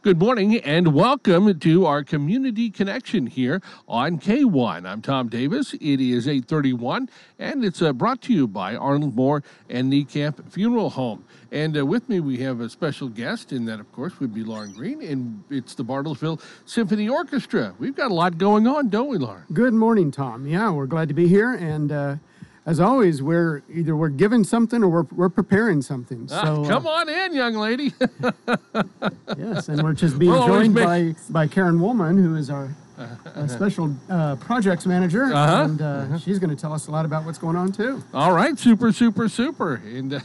Good morning and welcome to our community connection here on K1. I'm Tom Davis. It is 8:31 and it's brought to you by Arnold Moore and Niekamp Funeral Home. And with me we have a special guest, and that of course would be Lauren Green, and it's the Bartlesville Symphony Orchestra. We've got a lot going on, don't we, Lauren? Good morning, Tom. Yeah, we're glad to be here, and as always, we're giving something or we're preparing something. So come on in, young lady. Yes, and we're just being joined by Karen Woolman, who is our special projects manager, and she's going to tell us a lot about what's going on too. All right, super, and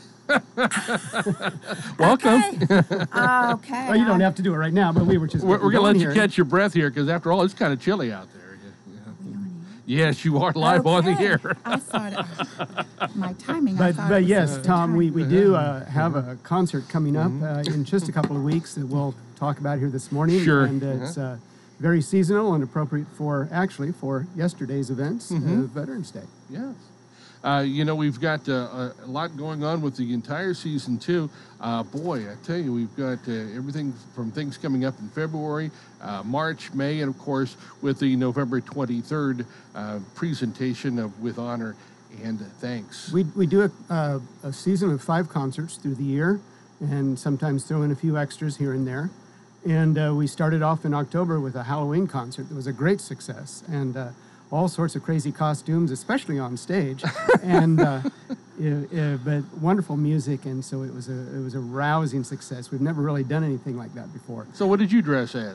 welcome. Okay. Well, you don't have to do it right now, but we're going to let you catch your breath here, because after all, it's kind of chilly out there. Yes, you are live on the air. I thought my timing. But yes, Tom, we do have a concert coming up in just a couple of weeks that we'll talk about here this morning. Sure. And it's very seasonal and appropriate for yesterday's events, Veterans Day. Yes. We've got a lot going on with the entire season, too. Boy, I tell you, we've got everything from things coming up in February, March, May, and, of course, with the November 23rd presentation of With Honor and Thanks. We do a season of 5 concerts through the year, and sometimes throw in a few extras here and there. And we started off in October with a Halloween concert that was a great success, and all sorts of crazy costumes, especially on stage, and but wonderful music, and so it was a rousing success. We've never really done anything like that before. So what did you dress as?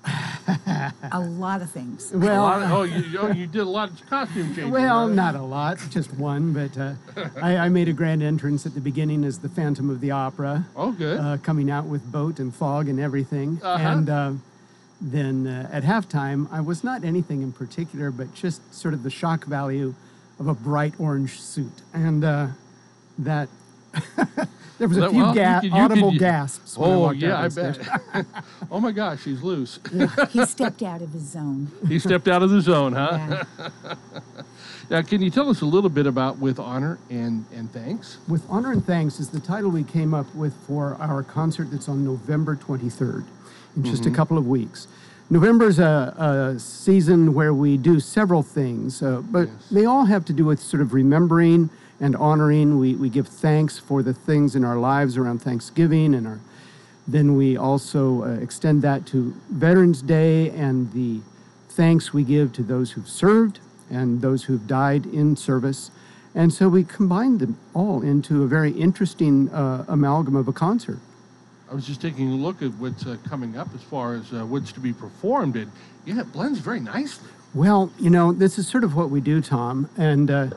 A lot of things. Well, you did a lot of costume changes. Well, right? not a lot, just one, but I made a grand entrance at the beginning as the Phantom of the Opera. Oh, good. Coming out with boat and fog and everything, and then at halftime, I was not anything in particular, but just sort of the shock value of a bright orange suit. And that, there was a few audible gasps. Oh, yeah, I bet. Oh, my gosh, he's loose. He stepped out of his zone. He stepped out of the zone, huh? Yeah. Now, can you tell us a little bit about With Honor and Thanks? With Honor and Thanks is the title we came up with for our concert that's on November 23rd. In just a couple of weeks. November's a season where we do several things, but they all have to do with sort of remembering and honoring. We give thanks for the things in our lives around Thanksgiving, and then we also extend that to Veterans Day and the thanks we give to those who've served and those who've died in service. And so we combine them all into a very interesting amalgam of a concert. I was just taking a look at what's coming up as far as what's to be performed, and yeah, it blends very nicely. Well, this is sort of what we do, Tom, and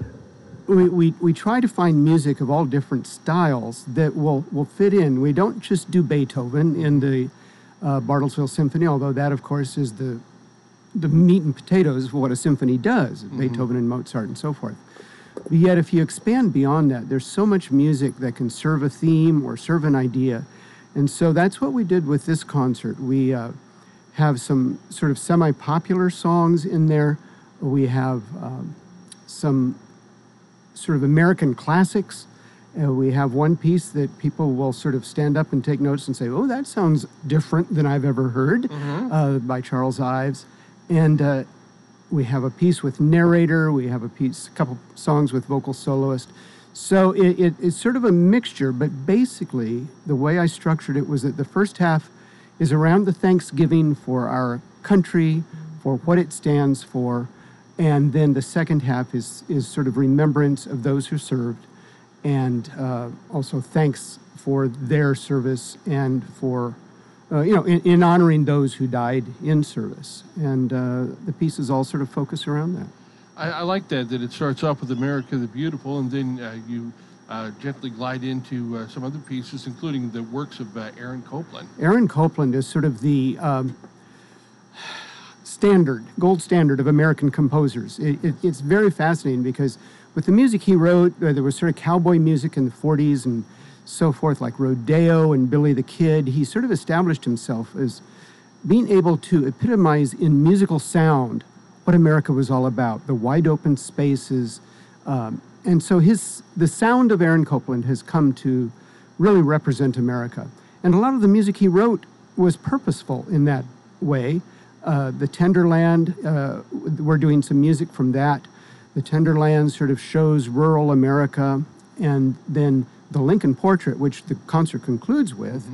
we try to find music of all different styles that will fit in. We don't just do Beethoven in the Bartlesville Symphony, although that, of course, is the meat and potatoes of what a symphony does, Beethoven and Mozart and so forth. But yet, if you expand beyond that, there's so much music that can serve a theme or serve an idea. And so that's what we did with this concert. We have some sort of semi-popular songs in there. We have some sort of American classics. We have one piece that people will sort of stand up and take notes and say, oh, that sounds different than I've ever heard, by Charles Ives. And we have a piece with narrator. We have a couple songs with vocal soloist. So it's sort of a mixture, but basically the way I structured it was that the first half is around the Thanksgiving for our country, for what it stands for, and then the second half is sort of remembrance of those who served, and also thanks for their service and for, in honoring those who died in service. And the pieces all sort of focus around that. I like that it starts off with America the Beautiful, and then you gently glide into some other pieces, including the works of Aaron Copland. Aaron Copland is sort of the gold standard of American composers. It's very fascinating because with the music he wrote, there was sort of cowboy music in the 40s and so forth, like Rodeo and Billy the Kid. He sort of established himself as being able to epitomize in musical sound what America was all about, the wide open spaces. And so the sound of Aaron Copland has come to really represent America. And a lot of the music he wrote was purposeful in that way. The Tenderland, we're doing some music from that. The Tenderland sort of shows rural America, and then the Lincoln Portrait, which the concert concludes with,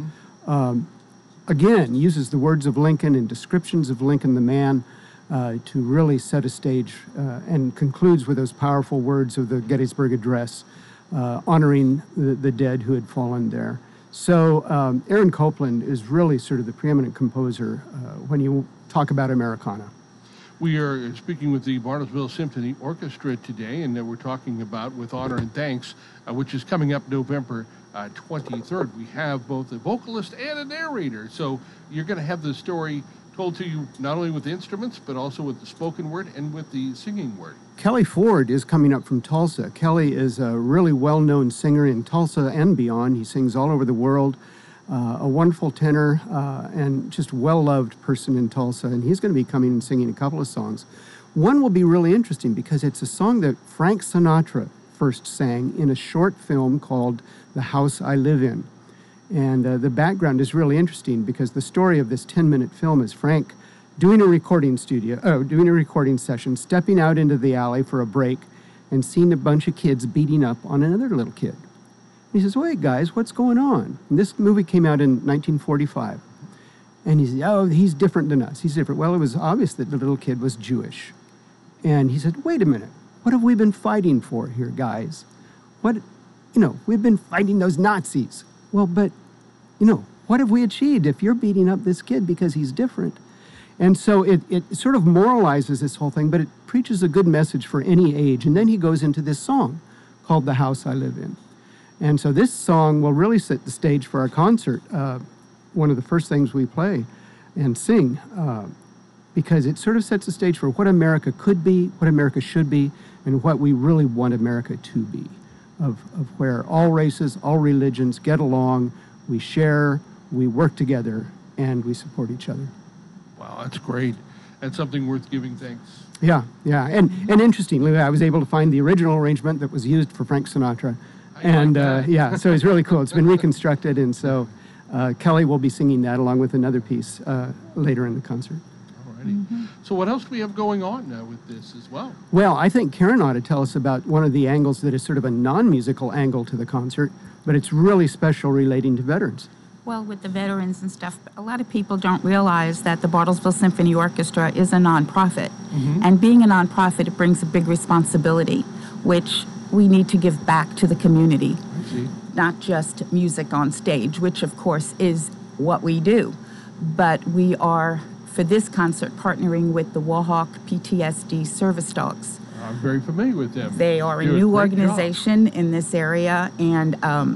again, uses the words of Lincoln and descriptions of Lincoln the man to really set a stage, and concludes with those powerful words of the Gettysburg Address, honoring the dead who had fallen there. So Aaron Copland is really sort of the preeminent composer when you talk about Americana. We are speaking with the Bartlesville Symphony Orchestra today, and we're talking about With Honor and Thanks, which is coming up November 23rd. We have both a vocalist and a narrator, so you're going to have the story told to you not only with the instruments, but also with the spoken word and with the singing word. Kelly Ford is coming up from Tulsa. Kelly is a really well-known singer in Tulsa and beyond. He sings all over the world. A wonderful tenor and just well-loved person in Tulsa, and he's going to be coming and singing a couple of songs. One will be really interesting because it's a song that Frank Sinatra first sang in a short film called The House I Live In. And the background is really interesting because the story of this 10-minute film is Frank doing a recording session, stepping out into the alley for a break, and seeing a bunch of kids beating up on another little kid. He says, "Wait, guys, what's going on?" And this movie came out in 1945. And he said, "Oh, he's different than us. He's different." Well, it was obvious that the little kid was Jewish. And he said, "Wait a minute. What have we been fighting for here, guys? We've been fighting those Nazis. Well, but, what have we achieved if you're beating up this kid because he's different?" And so it sort of moralizes this whole thing, but it preaches a good message for any age. And then he goes into this song called The House I Live In. And so this song will really set the stage for our concert, one of the first things we play and sing, because it sort of sets the stage for what America could be, what America should be, and what we really want America to be, of where all races, all religions get along, we share, we work together, and we support each other. Wow, that's great. That's something worth giving thanks. Yeah. And interestingly, I was able to find the original arrangement that was used for Frank Sinatra. And so it's really cool. It's been reconstructed, and so Kelly will be singing that along with another piece later in the concert. Alrighty. So what else do we have going on with this as well? Well, I think Karen ought to tell us about one of the angles that is sort of a non-musical angle to the concert, but it's really special relating to veterans. Well, with the veterans and stuff, a lot of people don't realize that the Bartlesville Symphony Orchestra is a nonprofit. And being a nonprofit, it brings a big responsibility, which we need to give back to the community. Not just music on stage, which of course is what we do, but we are, for this concert, partnering with the Warhawk PTSD Service Dogs. I'm very familiar with them. They are a new organization in this area, and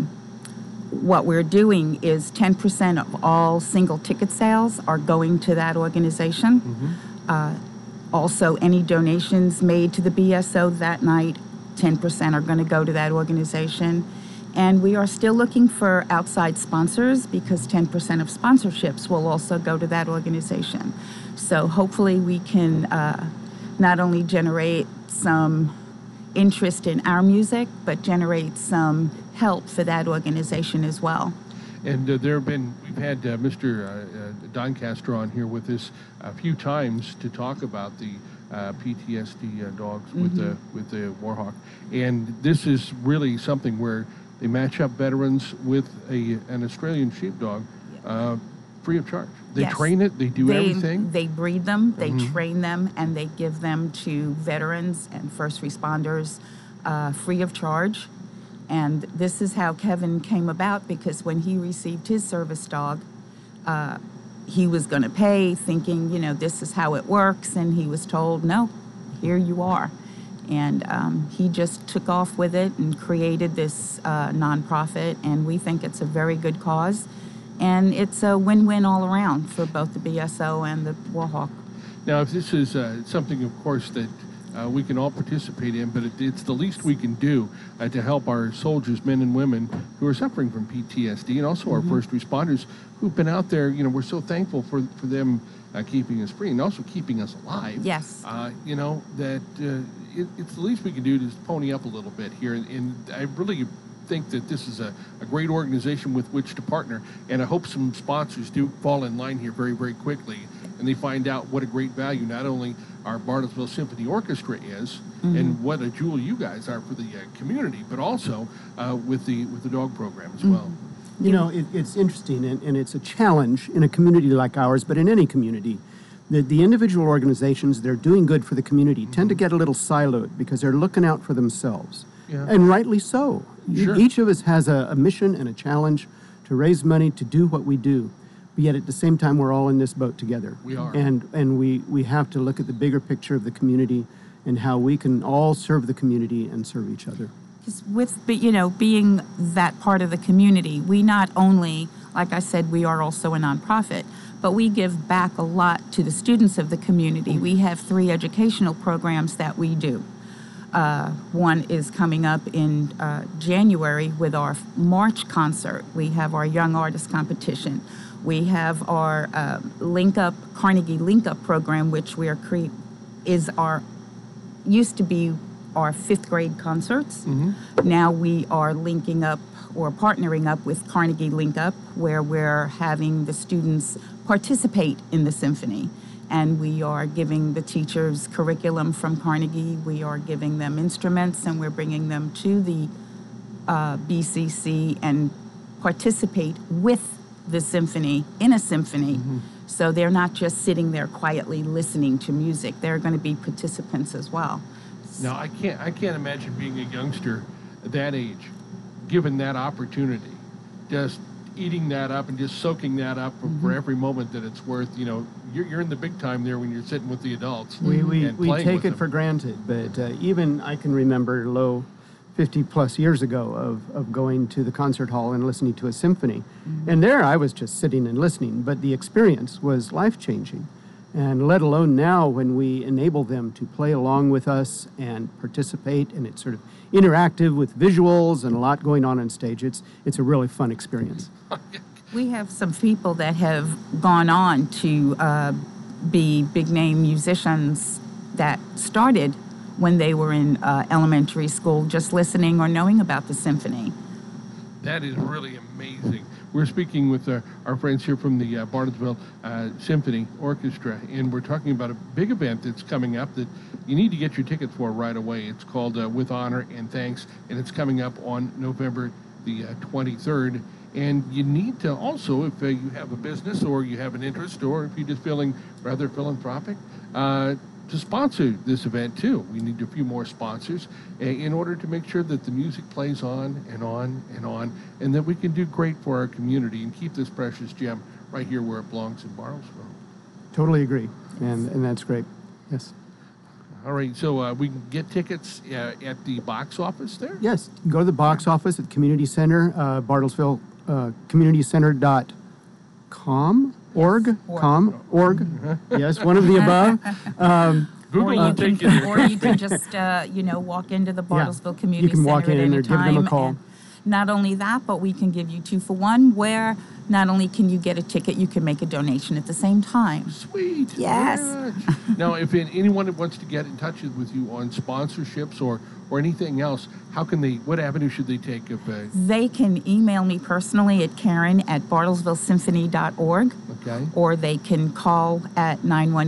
what we're doing is 10% of all single ticket sales are going to that organization. Also, any donations made to the BSO that night, 10% are going to go to that organization. And we are still looking for outside sponsors because 10% of sponsorships will also go to that organization. So hopefully we can not only generate some interest in our music, but generate some help for that organization as well. And we've had Mr. Don Castro on here with us a few times to talk about the PTSD dogs with the Warhawk. And this is really something where they match up veterans with an Australian sheepdog free of charge. They train it, they do everything. They breed them, they train them, and they give them to veterans and first responders free of charge. And this is how Kevin came about, because when he received his service dog, he was going to pay, thinking, this is how it works. And he was told, no, here you are. And he just took off with it and created this nonprofit. And we think it's a very good cause. And it's a win-win all around for both the BSO and the Warhawk. Now, if this is something, of course, that we can all participate in, but it's the least we can do to help our soldiers, men and women who are suffering from PTSD, and also our first responders who've been out there. We're so thankful for them keeping us free and also keeping us alive. Yes. That it's the least we can do to just pony up a little bit here. And I really think that this is a great organization with which to partner, and I hope some sponsors do fall in line here very, very quickly, and they find out what a great value not only our Bartlesville Symphony Orchestra is, and what a jewel you guys are for the community, but also with the dog program as well. You know, it's interesting, and it's a challenge in a community like ours, but in any community. The individual organizations that are doing good for the community tend to get a little siloed because they're looking out for themselves. Yeah. And rightly so. Sure. Each of us has a mission and a challenge to raise money to do what we do. But yet at the same time, we're all in this boat together. We are. And we have to look at the bigger picture of the community and how we can all serve the community and serve each other. Being that part of the community, we not only, like I said, we are also a nonprofit, but we give back a lot to the students of the community. We have 3 educational programs that we do. One is coming up in January with our March concert. We have our Young Artist Competition. We have our Carnegie Link Up program, which used to be our 5th grade concerts. Now we are linking up or partnering up with Carnegie Link Up, where we're having the students participate in the symphony. And we are giving the teachers curriculum from Carnegie. We are giving them instruments, and we're bringing them to the BCC and participate with the symphony, in a symphony. So they're not just sitting there quietly listening to music. They're going to be participants as well. Now, I can't imagine being a youngster at that age, given that opportunity, just eating that up and just soaking that up for every moment that it's worth. You know, you're in the big time there when you're sitting with the adults. We take it them. for granted, but even I can remember 50 plus years ago of going to the concert hall and listening to a symphony. And there I was just sitting and listening, but the experience was life-changing. And let alone now when we enable them to play along with us and participate, and it's sort of interactive with visuals and a lot going on stage. It's a really fun experience. We have some people that have gone on to be big-name musicians that started when they were in elementary school, just listening or knowing about the symphony. That is really amazing. We're speaking with our friends here from the Bartlesville Symphony Orchestra, and we're talking about a big event that's coming up that you need to get your tickets for right away. It's called With Honor and Thanks, and it's coming up on November the 23rd. And you need to also, if you have a business or you have an interest, or if you're just feeling rather philanthropic, to sponsor this event too. We need a few more sponsors in order to make sure that the music plays on and on and on, and that we can do great for our community and keep this precious gem right here where it belongs in Bartlesville. Totally agree, and that's great. Yes. All right, so we can get tickets at the box office there? Yes, go to the box office at the Community Center, Bartlesville communitycenter.com. Org. Yes, one of the above. Google will take you there. Or you can just, walk into the Bartlesville Community Center. You can walk in and give them a call. And not only that, but we can give you 2 for 1, where not only can you get a ticket, you can make a donation at the same time. Sweet. Yes. Now, if anyone wants to get in touch with you on sponsorships or anything else, what avenue should they take? They can email me personally at Karen@bartlesvillesymphony.org. Okay. Or they can call at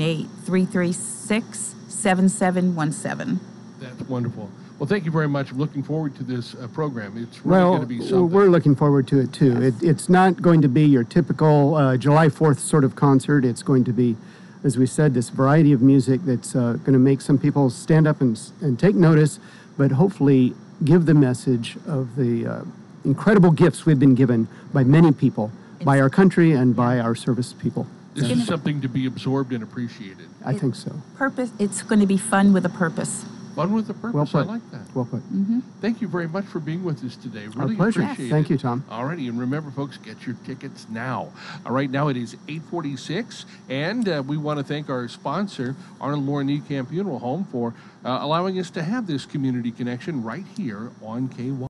918-336-7717. That's wonderful. Well, thank you very much. I'm looking forward to this program. It's really going to be something. We're looking forward to it too. Yes. It's not going to be your typical July 4th sort of concert. It's going to be, as we said, this variety of music that's going to make some people stand up and take notice, but hopefully give the message of the incredible gifts we've been given by many people, by our country and by our service people. This is something to be absorbed and appreciated. I think so. It's going to be fun with a purpose. Fun with a purpose. Well put. I like that. Well put. Thank you very much for being with us today. Our Really pleasure. appreciate it. Thank you, Tom. All righty, and remember, folks, get your tickets now. All right, now it is 8:46, and we want to thank our sponsor, Arnold Moore Niekamp Funeral Home, for allowing us to have this community connection right here on K1.